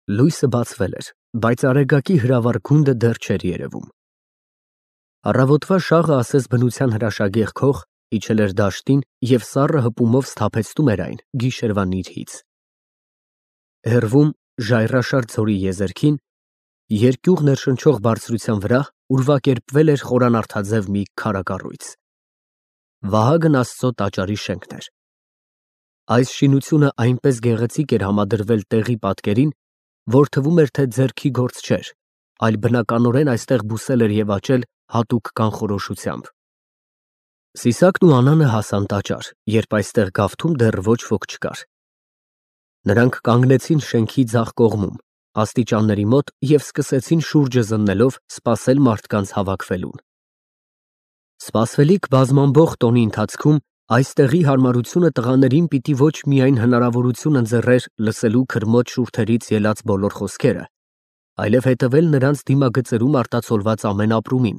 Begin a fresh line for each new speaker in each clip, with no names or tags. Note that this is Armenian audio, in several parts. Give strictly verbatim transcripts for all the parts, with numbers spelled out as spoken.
Լույսը բացվել էր, բայց արեգակի հրավառ գունդը դեռ չէր երևում։ Առավոտվա շաղը ասես բնության հրաշագեղ քող իջել էր դաշտին և սառը հպումով սթափեցնում էր այն գիշերվա նիրհից։ Հեռվում ժայռաշար ձորի եզերքին, երկյուղ ներշնչող բարձրության վրա ուրվակերպվել էր խորանարդաձև մի քարակառույց։ Վահագն Աստծո տաճարի շենքն էր։ Այս շինությունը այնպես գեղեցիկ էր համադրվել տեղի պատկերին, որ թվում էր, թե ձեռքի գործ չէր, այլ բնականորեն այստեղ բուսել էր և աճել հատուկ կանխորոշությամբ։ Սիսակն ու Անանը հասան տաճար, երբ այստեղ գավթում դեռ ոչ ոք չկար։ Նրանք կանգնեցին շենքի ձախ կողմում, աստիճանների մոտ և սկսեցին շուրջը զննելով սպասել մարդկանց հավաքվելուն։ Սպասվելիք բազմամբող տոնի ընթացքում այստեղի հարմարությունը տղաներին պիտի ոչ միայն հնարավորություն ընձեռեր լսելու քրմոջ շուրթերից ելած բոլոր խոսքերը, այլև հետևել նրանց դիմագծերում արտացոլված ամեն ապրումին։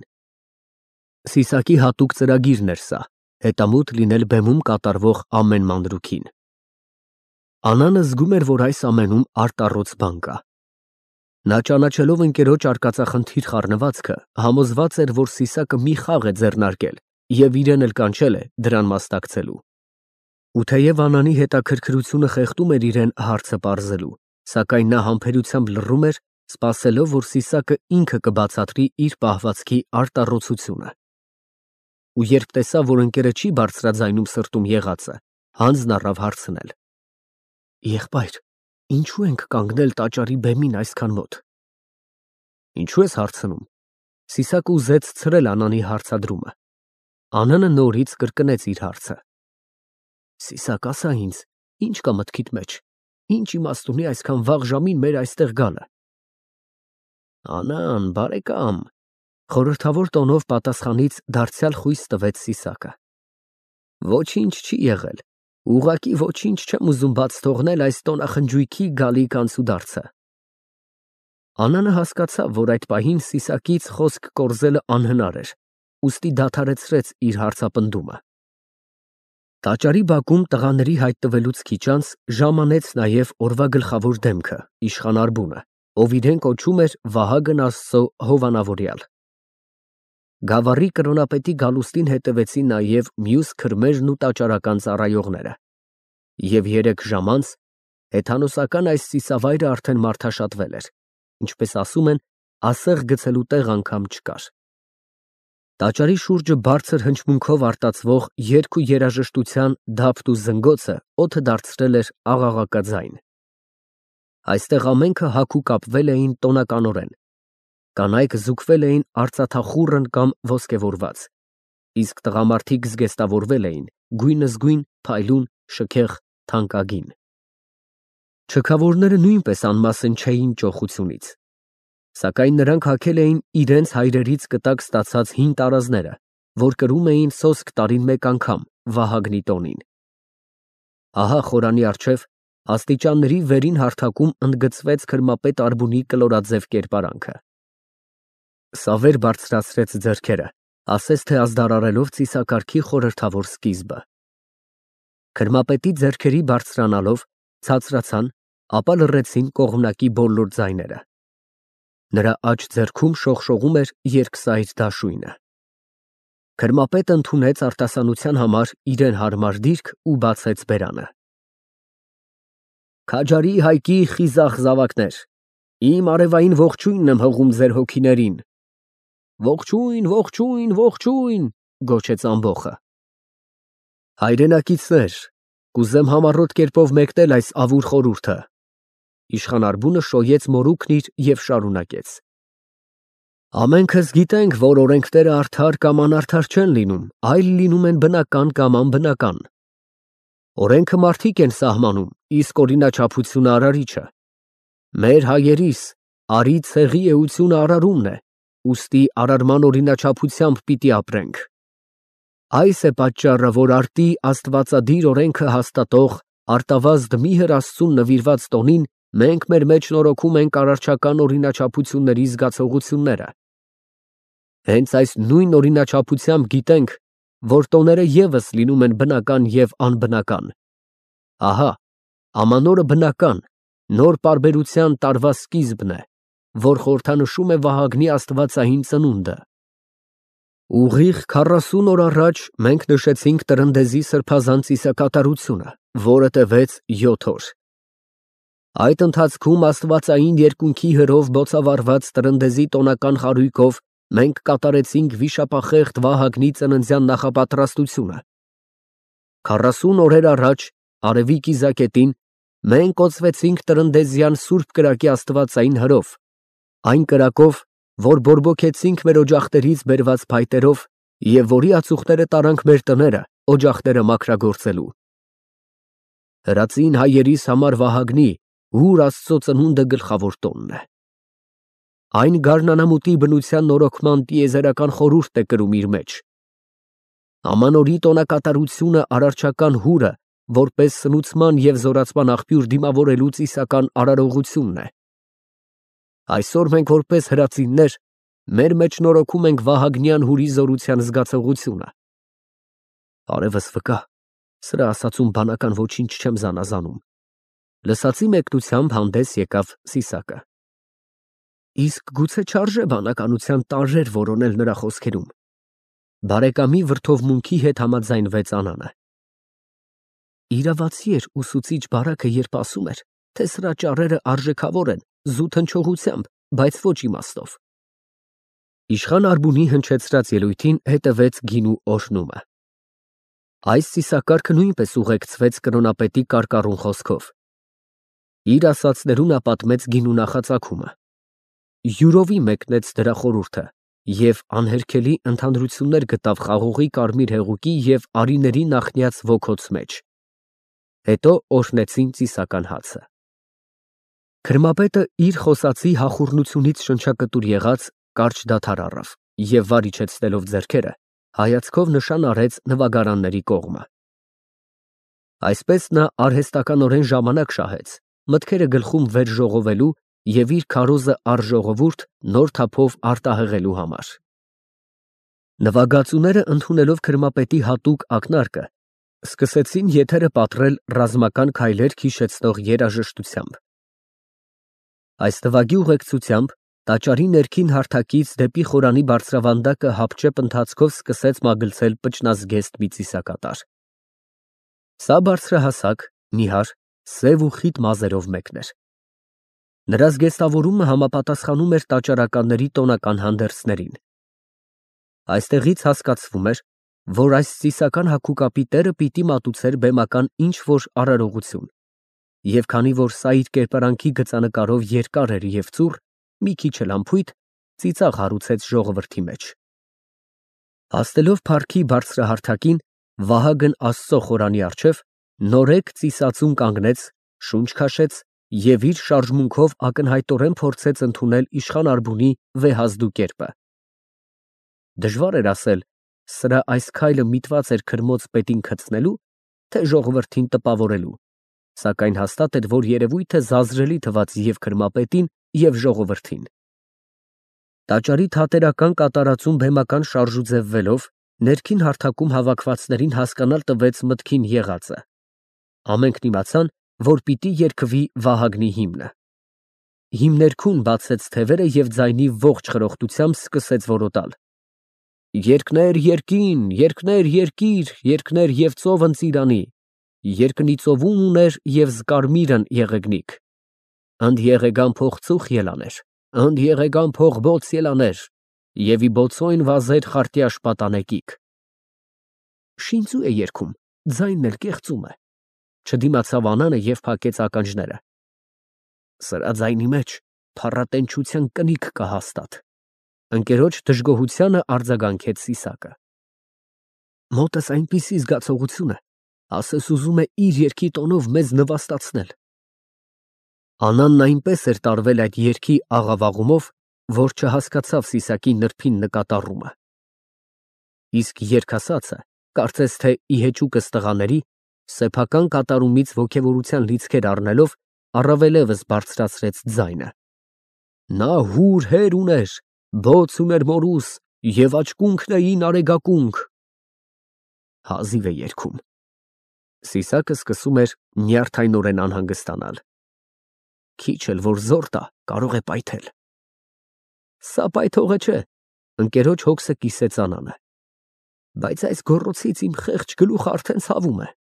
Սիսակի հատուկ ծրագիրն էր սա, հետամուտ լինել բեմում կատարվող ամեն մանրուքին։ Անանը զգում էր, որ այս ամենում արտառոց բան կա։ Նա ճանաչելով ընկերոջ արկածախնդիր խառնվածքը, համոզված էր, որ Սիսակը մի խաղ է ձեռնարկել և իրեն էլ կանչել է դրան մասնակցելու։ Ու թեև Անանի հետաքրքրությունը խեղդում էր իրեն հարցը պարզելու, սակայն նա համբերությամբ լռում էր, սպասելով, որ Սիսակը ինքը կբացատրի իր պահվածքի արտառոցությունը։ Ու երբ տեսավ, որ ընկերը չի բարձրաձայնում սրտում եղածը, հանձն առավ հարցնել. Եղբայր, ինչու ենք կանգնել տաճարի բեմին այսքան մոտ։ Ինչու ես հարցնում։ Սիսակը ուզեց ցրել Անանի հարցադրումը։ Անանը նորից կրկնեց իր հարցը։ Սիսակ, ասա ինձ, ինչ կա մտքիդ մեջ, ինչ իմաստ ունի այսքան վաղ ժամին մեր այստեղ գալը։ Անան, բարեկամ, խորհրդավոր տոնով պատասխանից դարձյալ խույս տվեց Սիսակը։ Ոչինչ չի եղել, ուղղակի ոչինչ չեմ ուզում բաց թողնել այս տոնախնջույքի գալիք անցուդարձը։ Անանը հասկացավ, որ այդ պահին Սիսակից խոսք կորզելը անհնար էր, ուստի դադարեցրեց իր հարցապնդումը։ Տաճարի բակում տղաների հայտնվելուց քիչ անց ժամանեց նաև օրվա գլխավոր դեմքը, իշխան Արբունը, ով իրեն կոչում էր Վահագն Աստծո հովանավորյալ։ Գավառի կրոնապետի գալուստին հետևեցին նաև մյուս քրմերն ու տաճարական ծառայողները։ Եվ երեք ժամ անց հեթանոսական այս ծիսավայրը արդեն մարդաշատվել էր, ինչպես ասում են, ասեղ գցելու տեղ անգամ չկար։ Տաճարի շուրջը բարձր հնչմունքով արտածվող երգ ու երաժշտության դափտ ու զնգոցը օդը դարձրել էր աղաղակաձայն։ Այստեղ ամենքը հագու կապվել էին տոնականորեն։ Կանայք զուգվել էին արծաթախուռն կամ ոսկեվորված, իսկ տղամարդիկ զգեստավորվել էին գույնզգույն, փայլուն, շքեղ, թանկագին։ Չքավորները նույնպես անմասն չէին ճոխությունից, սակայն նրանք հագել էին իրենց հայրերից կտակ ստացած հին տարազները, որ կրում էին սոսկ տարին մեկ անգամ Վահագնի տոնին։ Ահա խորանի առջև աստիճանների վերին հարթակում ընդգծվեց քրմապետ Արբունի կլորաձև կերպարանքը։ Սավեր բարձրացրեց ձեռքերը, ասես թե ազդարարելով ծիսակարգի խորհրդավոր սկիզբը։ Քրմապետի ձեռքերի բարձրանալով ցածրացան, ապա լռեցին կողմնակի բոլոր ձայները։ Նրա աջ ձեռքում շողշողում էր երկսայր դաշույնը։ Քրմապետը ընդունեց արտասանության համար իրեն հարմար դիրք ու բացեց բերանը։ Քաջարի հայկի խիզախ զավակներ, իմ արևային ողջույնն եմ հղում ձեր հոգիներին։ Ողջույն, ողջույն, ողջույն, գոչեց ամբոխը։ Հայրենակիցներ, կուզեմ համառոտ կերպով մեկնել այս ավուր խորհուրդը։ Իշխան Արբունը շոյեց մորուքն իր և շարունակեց. Ամենքս գիտենք, որ օրենքները արդար կամ անարդար չեն լինում, այլ լինում են բնական կամ անբնական։ Օրենքը մարդիկ են սահմանում, իսկ օրինաչափությունը արարիչը։ Մեր հայերիս արի ցեղի էությունը արարումն է, ուստի արարման օրինաչափությամբ պիտի ապրենք։ Այս է պատճառը, որ արտի աստվածադիր օրենքը հաստատող արտավազդ Միհր Աստծուն նվիրված տոնին մենք մեր մեջ նորոգում ենք արարչական օրինաչափությունների զգացողությունները։ Հենց այս նույն օրինաչափությամբ գիտենք, որ տոները ևս լինում են բնական և անբնական։ Ահա, ամանորը բնական, նոր պարբերության տարվա սկիզբն է, որ խորհրդանշում է Վահագնի աստվածային ծնունդը։ Ուղիղ քառասուն օր առաջ մենք նշեցինք Տրնդեզի սրբազան ծիսակատարությունը, որը տևեց յոթ օր։ Այդ ընթացքում աստվածային երկունքի հրով բոցավառված Տրնդեզի տոնական խարույկով մենք կատարեցինք վիշապախեղդ Վահագնի ծննդյան նախապատրաստությունը։ Քառասուն օրեր առաջ, արևի կիզակետին, մենք կոծվեցինք տրնդեզյան սուրբ կրակի աստվածային հրով, այն կրակով, որ բորբոքեցինք մեր օջախներից բերված փայտերով և որի ածուխները տարանք մեր տները օջախները մաքրագործելու։ Հրածին հայերիս համար Վահագնի, հուր Աստծո ծնունդը գլխավոր տոնն է։ Այն գարնանամուտի բնության նորոգման տիեզերական խորհուրդ է կրում իր մեջ։ Ամանորի տոնակատարությունը արարչական հուրը, որպես սնուցման և զորացման աղբյուր դիմավորելու ծիսական արարողությունն է։ Այսօր մենք որպես հրացիններ մեր մեջ նորոգում ենք Վահագնյան հուրի զորության զգացողությունը։ Արևս վկա, սրա ասածում բանական ոչինչ չեմ զանազանում։ Լսածի մեկնությամբ հանդես եկավ Սիսակը։ Իսկ գուցե չարժե բանականության տարրեր որոնել նրա խոսքերում։ Բարեկամի վրդովմունքի հետ համաձայնվեց Անանը։ Իրավացի էր ուսուցիչ բարակը, երբ ասում էր, թե սրա ճառերը արժեքավոր են զուտ հնչողությամբ, բայց ոչ իմաստով։ Իշխան Արբունի հնչեցրած ելույթին հետևեց գինու օրհնումը։ Այս ծիսակարգը նույնպես ուղեկցվեց կրոնապետի կարկառուն խոսքով։ Իր ասածներում նա պատմեց գինու նախածագումը։ Յուրովի մեկնեց դրա խորհուրդը և անհերքելի ընդհանրություններ գտավ խաղողի կարմիր հեղուկի և արիների նախնյաց ոգոց մեջ։ Հետո օրհնեցին ծիսական հացը։ Քրմապետը իր խոսածի հախուռնությունից շնչակտուր եղած կարճ դադար առավ և վարիչեցնելով ձեռքերը, հայացքով նշան արեց նվագարանների կողմը։ Այսպես նա արհեստականորեն ժամանակ շահեց, մտքերը գլխում վեր ժողովելու և իր քարոզը առ ժողովուրդ նոր թափով արտահեղելու համար։ Նվագածուները ընդունելով քրմապետի հատուկ ակնարկը, սկսեցին եթերը պատռել ռազմական քայլեր հիշեցնող երաժշտությամբ։ Այս նվագի ուղեկցությամբ տաճարի ներքին հարթակից դեպի խորանի բարձրավանդակը հապճեպ ընթացքով սկսեց մագլցել պճնազգեստ մի ծիսակատար։ Սա բարձրահասակ, նիհար, սև ու խիտ մազերով մեկն էր։ Նրա զգեստավորումը համապատասխանում էր տաճարականների տոնական հանդերձներին։ Այստեղից հասկացվում էր, որ այս ծիսական հագուկապի տերը պիտի մատուցեր բեմական ինչ-որ արարողություն, և քանի որ սա իր կերպարանքի գծանկարով երկար էր և ծուռ, մի քիչ էլ անփույթ, ծիծաղ հարուցեց ժողովրդի մեջ։ Հասնելով փառքի բարձրահարթակին, Վահագն Աստծո խորանի առջև նորեկ ծիսածուն կանգնեց, շունչ քաշեց և իր շարժմունքով ակնհայտորեն փորձեց ընդունել իշխան Արբունի վեհազդու կերպը։ Դժվար էր ասել, սրա այս քայլը միտված էր քրմոծ պետին քծնելու, թե ժողովրդին տպավորելու, սակայն հաստատ էր, որ երևույթը զազրելի թվաց և քրմապետին, և ժողովրդին։ Տաճարի թատերական կատարածում բեմական շարժուձևվելով, ներքին հարթակում հավաքվածներին հասկանալ տվեց մտքին եղածը։ Ամենքն իմացան, որ պիտի երգվի Վահագնի հիմնը։ Հիմներքուն բացեց թևերը և ձայնի ողջ խրոխտությամբ սկսեց որոտալ. Երգներ երկին, երգներ երկիր, երգներ և ծովն ծիրանի, երկնի ծովում ուներ և զկարմիրն եղեգնիկ, ընդ եղեգան փող ծուխ ելաներ, ընդ եղեգան փող բոց ելաներ, և ի բոցոյն վազեր խարտյաշ պատանեկիկ։ Շինծու է երգում, ձայնն էլ կեղծում է, չդիմացավ Անանը և փակեց ականջները։ Սրա ձայնի մեջ փառատենչության կնիք կա հաստատ։ Ընկերոջ դժգոհությանը արձագանքեց Սիսակը։ Մոտս այնպիսի զգացողություն է, ասես ուզում է իր երգի տոնով մեզ նվաստացնել։ Անանն այնպես էր տարվել այդ երգի աղավաղումով, որ չհասկացավ Սիսակի նրբին նկատառումը։ Իսկ երգասացը, կարծես թե ի հեճուկս տղաների, սեփական կատարումից ոգևորության լիցքեր առնելով, առավելևս բարձրացրեց ձայնը։ Նա հուր հեր ուներ, բոց ուներ մորուս, և աճկունքն էին արեգակունք։ Հազիվ է երգում։ Սիսակը սկսում էր նյարդայնորեն անհանգստանալ։ Քիչ էլ որ զոր տա, կարող է պայթել։ Սա պայթողը չէ, ընկերոջ հոգսը կիսեց Անանը։ Բայց այս գոռոցից իմ խեղճ գլուխը արդեն ցավում է։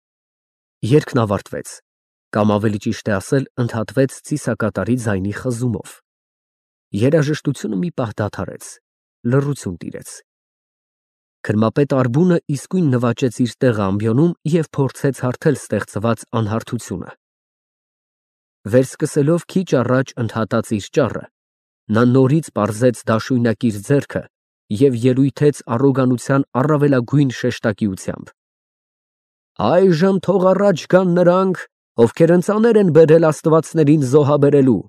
Երգն ավարտվեց, կամ ավելի ճիշտ է ասել, ընդհատվեց ծիսակատարի ձայնի խզումով։ Երաժշտությունը մի պահ դադարեց, լռություն տիրեց։ Քրմապետ Արբունը իսկույն նվաճեց իր տեղը ամբիոնում և փորձեց հարթել ստեղծված անհարթությունը։ Վերսկսելով քիչ առաջ ընդհատած իր ճառը, նա նորից պարզեց դաշույնակ իր ձեռքը և ելույթեց առոգանության առավելագույն շեշտակիությամբ։ Այժմ թող առաջ գան նրանք, ովքեր ընծաներ են բերել աստվածներին զոհաբերելու։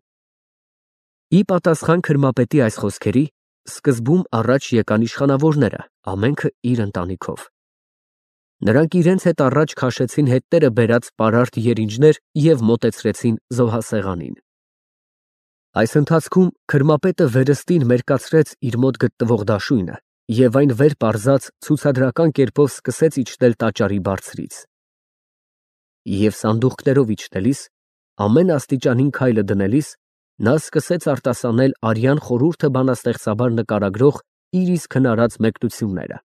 Ի պատասխան քրմապետի այս խոսքերի, սկզբում առաջ եկան իշխանավորները, ամենքը իր ընտանիքով։ Նրանք իրենց հետ առաջ քաշեցին հետները բերած պարարտ երինջներ և մոտեցրեցին զոհասեղանին։ Այս ընթացքում քրմապետը վերստին մերկացրեց իր մոտ գտնվող դաշույնը և այն վեր պարզած ցուցադրական կերպով սկսեց իջնել տաճարի բարձրից։ Եվ սանդուղքներով իջնելիս, ամեն աստիճանին քայլը դնելիս, նա սկսեց արտասանել արյան խորհուրդը բանաստեղծաբար նկարագրող իր իսկ հնարած մեկնությունները։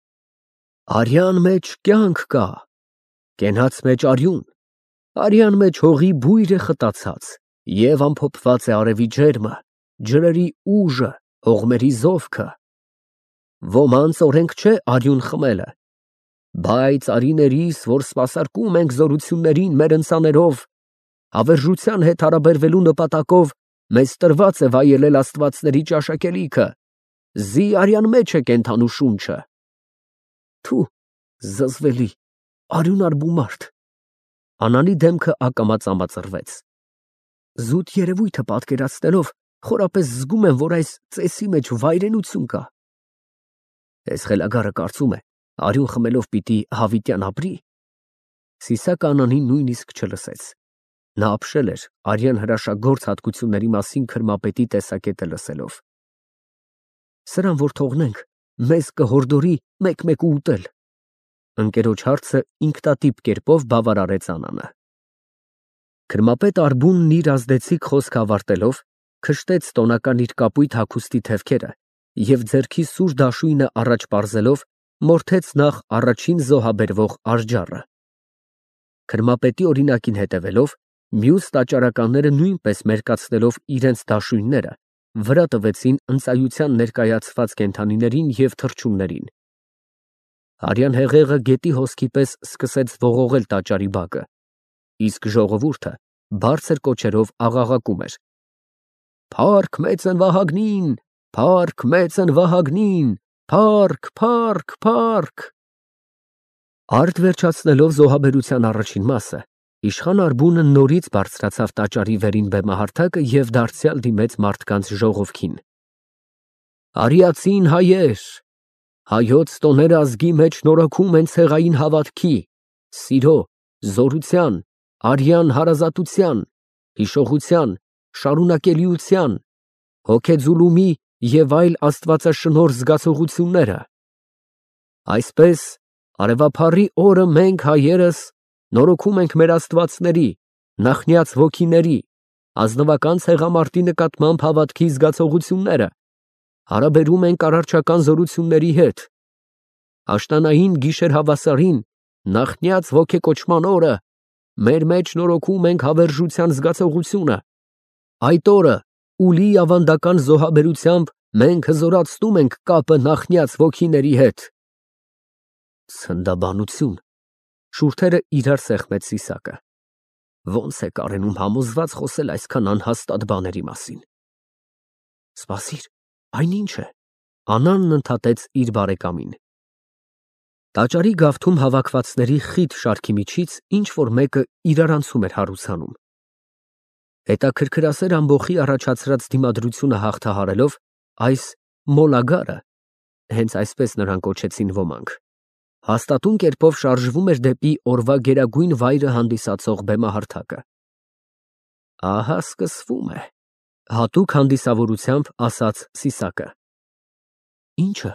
Արյան մեջ կյանք կա, կենաց մեջ արյուն, արյան մեջ հողի բույր է խտացած, և ամփոփված է արևի ջերմը, ջրերի ուժը, հողմերի զովքը։ Ոմանց օրենք չէ արյուն խմելը, բայց արիներիս, որ սպասարկում ենք զորություններին մեր ընծաներով, հավերժության հետ հարաբերվելու նպատակով մեզ տրված է վայելել աստվածների ճաշակելիքը, զի արյան մեջ է կենդանու շունչը։ Թու, զզվելի, արյունար բումարդ։ Անանի դեմքը ակամա ծամածրվեց։ Զուտ երևույթը պատկերացնելով, խորապես զգում եմ, որ այս ծեսի մեջ վայրենություն կա։ Այս խելագարը կարծում է, արյուն խմելով պիտի հավիտյան ապրի։ Սիսակը Անանին նույնիսկ չլսեց։ Նա ապշել էր արյան հրաշագործ հատկությունների մասին քրմապետի տեսակետը լսելով։ Սրան որ թողնենք, մեզ կհորդորի մեկ-մեկ ուտել։ Ընկերոջ հարցը ինքնատիպ կերպով բավարարեց Անանը։ Քրմապետ Արբունն իր ազդեցիկ խոսքը ավարտելով, քշտեց տոնական իր կապույտ հագուստի թևքերը և ձեռքի սուր դաշույնը առաջ պարզելով, մորթեց նախ առաջին զոհաբերվող արճառը։ Քրմապետի օրինակին հետևելով, մյուս տաճարականները նույնպես մերկացնելով իրենց դաշույնները, վրա տվեցին ընծայության ներկայացված կենդանիներին և թռչուններին։ Արյան հեղեղը գետի հոսքի պես սկսեց ողողել տաճարի բակը, իսկ ժողովուրդը բարձր կոչերով աղաղակում էր. Փառք մեծն Վահագնին, փառք մեծն Վահագնին, փառք, փառք, փառք։ Արդ վերջացնելով զոհաբերության առաջին մասը, իշխան Արբունը նորից բարձրացավ տաճարի վերին բեմահարթակը և դարձյալ դիմեց մարդկանց ժողովքին. Արիացին հայեր, հայոց տոները ազգի մեջ շնորհքում են ցեղային հավատքի, սիրո, զորության, արյան հարազատության, հիշողության, շարունակելիության, հոգեձուլումի և այլ աստվածաշնորհ զգացողությունները։ Այսպես արևափառի օրը մենք հայերս նորոգում ենք մեր աստվածների, նախնյաց ոգիների, ազնվական ցեղամարտի նկատմամբ հավատքի զգացողությունները, հարաբերում ենք արարչական զորությունների հետ, աշնանային գիշերհավասարին, նախնյաց ոգեկոչման օրը, մեր մեջ նորոգում ենք հավերժության զգացողությունը, այդ օրը ուլի ավանդական զոհաբերությամբ մենք հզորացնում ենք կապը նախնյաց ոգիների հետ։ Ցնդաբանություն, շուրթերը իրար սեղմեց Սիսակը։ Ոնց է կարենում համոզված խոսել այսքան անհաստատ բաների մասին։ Սպասիր, այն ինչ է, Անանն ընդհատեց իր բարեկամին։ Տաճարի գավթում հավաքվածների խիտ շարքի միջից ինչ-որ մեկը իրարանցում էր հարուցանում։ Հետաքրքրասեր ամբոխի առաջացրած դիմադրությունը հաղթահարելով, այս մոլագարը, հենց այսպես նրան կոչեցին ոմանք, հաստատուն կերպով շարժվում էր դեպի օրվա գերագույն վայրը հանդիսացող բեմահարթակը։ Ահա սկսվում է, հատուկ հանդիսավորությամբ ասաց Սիսակը։ Ինչը։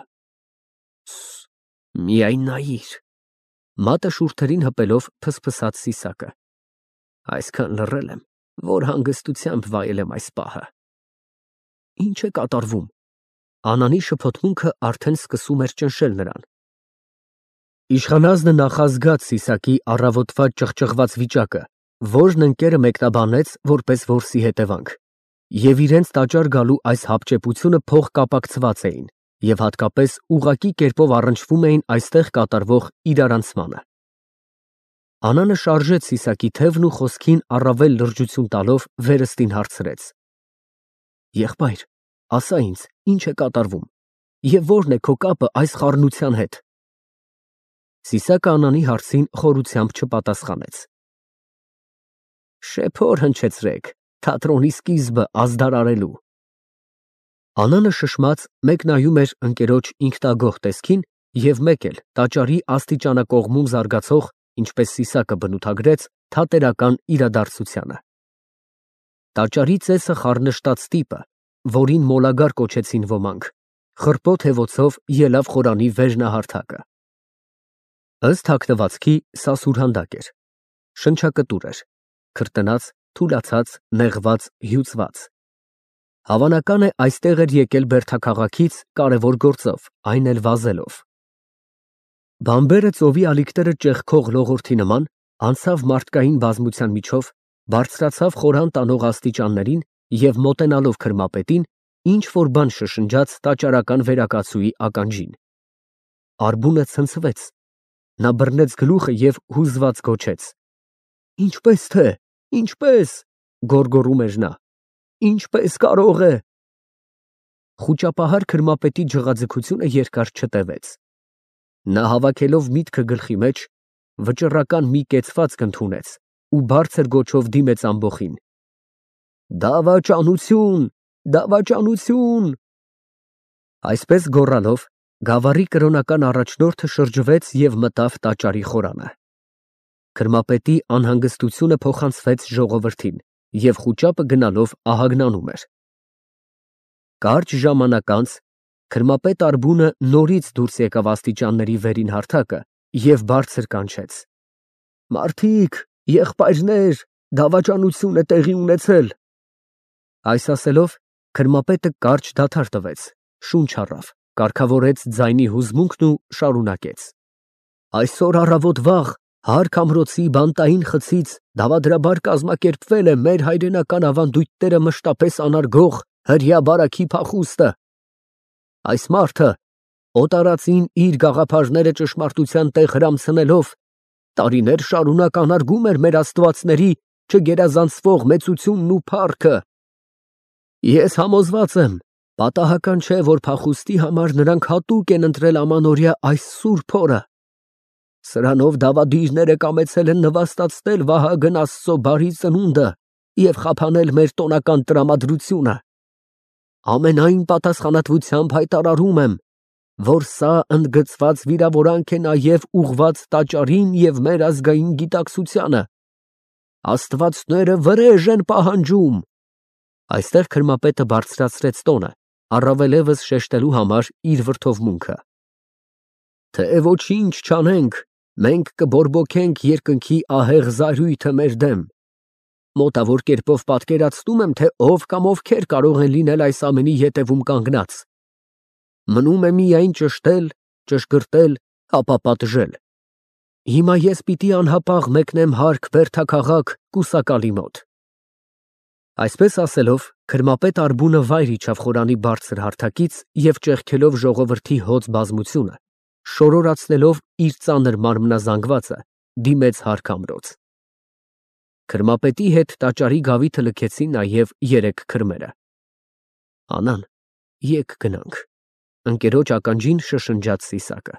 Միայն նայիր։ Մատը շուրթերին հպելով փսփսաց Սիսակը։ Այսքան լռել եմ, որ հանգստությամբ վայել եմ այս պահը։ Ինչ է կատարվում։ Անանի շփոթմունքը արդեն սկսում էր ճնշել նրան։ Իշխանազնը նախազգաց Սիսակի առավոտվա ճղճղված վիճակը, որն ընկերը մեկնաբանեց որպես որսի հետևանք, և իրենց տաճար գալու այս հապճեպությունը փոխկապակցված էին և հատկապես ուղղակի կերպով առնչվում էին այստեղ կատարվող իրարանցմանը։ Անանը շարժեց Սիսակի թևն ու խոսքին առավել լրջություն տալով վերստին հարցրեց. Եղբայր, ասա ինձ, ինչ է կատարվում և ո՞րն է քո կապը այս խառնության հետ։ Սիսակը Անանի հարցին խորությամբ չպատասխանեց։ Շեփոր հնչեցրեք, թատրոնի սկիզբը ազդարարելու։ Անանը շշմած մեկ նայում էր ընկերոջ ինքնագոհ տեսքին և մեկ էլ տաճարի աստիճանակողմում զարգացող, ինչպես Սիսակը բնութագրեց, թատերական իրադարձությանը։ Տաճարի ծեսը խառնշտաց տիպը, որին մոլագար կոչեցին ոմանք, խռպոտ հևոցով ելավ խորանի վերնահարթակը։ Ըստ հագնվածքի սա սուրհանդակ էր, շնչակտուր էր, քրտնած, թուլացած, նեղված, հյուծված։ Հավանական է այստեղ էր եկել բերդաքաղաքից կարևոր գործով, այն էլ վազելով։ Բամբերը ծովի ալիքները ճեղքող լողորդի նման անցավ մարդկային բազմության միջով, բարձրացավ խորան տանող աստիճաններին և մոտենալով քրմապետին, ինչ-որ բան շշնջաց տաճարական վերակացուի ականջին։ Արբունը ցնցվեց, նա բռնեց գլուխը և հուզված գոչեց. Ինչպե՞ս թե, ինչպե՞ս, գոռգոռում էր նա, ինչպե՞ս կարող է։ Խուճապահար քրմապետի ջղաձգությունը երկար չտևեց։ Նա հավաքելով միտքը գլխի մեջ, վճռական մի կեցվածք ընդունեց ու բարձր գոչով դիմեց ամբոխին. Դավաճանություն, դավաճանություն։ Այսպես գոռալով, գավառի կրոնական առաջնորդը շրջվեց և մտավ տաճարի խորանը։ Քրմապետի անհանգստությունը փոխանցվեց ժողովրդին և խուճապը գնալով ահագնանում էր։ Կարճ ժամանակ անց քրմապետ Արբունը նորից դուրս եկավ աստիճանների վերին հարթակը և բարձր կանչեց. Մարդիկ, եղբայրներ, դավաճանություն է տեղի ունեցել։ Այս ասելով, քրմապետը կարճ դադար տվեց, շունչ առավ, կարգավորեց ձայնի հուզմունքն ու շարունակեց. Այսօր առավոտ վաղ Հարք ամրոցի բանտային խցից դավադրաբար կազմակերպվել է մեր հայրենական ավանդույթները մշտապես անարգող հրեա բարաքի փախուստը։ Այս մարդը օտարածին իր գաղափարները ճշմարտության տեղ հրամցնելով տարիներ շարունակ անարգում էր մեր աստվածների չգերազանցվող մեծությունն ու փառքը։ Ես համոզված եմ, պատահական չէ, որ փախուստի համար նրանք հատուկ են ընտրել ամանորյա այս սուրբ օրը։ Սրանով դավադիրները կամեցել են նվաստացնել Վահագն Աստծո բարի ծնունդը և խափանել մեր տոնական տրամադրությունը։ Ամենայն պատասխանատվությամբ հայտարարում եմ, որ սա ընդգծված վիրավորանք է նաև ուղղված տաճարին և մեր ազգային գիտակցությանը։ Աստվածները վրեժ են պահանջում։ Այստեղ քրմապետը բարձրացրեց տոնը, առավելևս շեշտելու համար իր վրդովմունքը։ Թե ոչինչ չանենք, մենք կբորբոքենք երկնքի ահեղ զայրույթը մեր դեմ։ Մոտավոր կերպով պատկերացնում եմ, թե ով կամ ովքեր կարող են լինել այս ամենի ետևում կանգնած։ Մնում է միայն ճշտել, ճշգրտել, ապա պատժել։ Հիմա ես պիտի անհապաղ մեկնեմ Հարք բերդաքաղաք կուսակալի մոտ։ Այսպես ասելով, քրմապետ Արբունը վայր իջավ խորանի բարձր հարթակից և ճեղքելով ժողովրդի հոծ բազմությունը, շորորացնելով իր ծանր մարմնազանգվածը, դիմեց Հարք ամրոց։ Քրմապետի հետ տաճարի գավիթը լքեցին նաև երեք քրմերը։ Անան, եկ գնանք, ընկերոջ ականջին շշնջաց Սիսակը։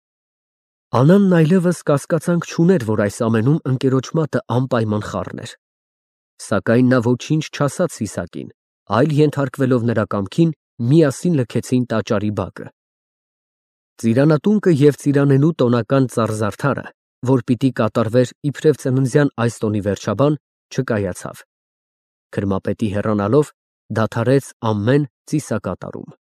Անանն այլևս կասկածանք չուներ, որ այս ամենում ընկերոջ մատը անպայման խառն էր։ Սակայն նա ոչինչ չասաց Սիսակին, այլ ենթարկվելով նրա կամքին, միասին լքեցին տաճարի բակը։ Ծիրանատունկը և ծիրանենու տոնական ծառ-զարդարը, որ պիտի կատարվեր իբրև ծննդյան այս տոնի վերջաբան, չկայացավ։ Քրմապետի հեռանալով դադարեց ամեն ծիսակատարում։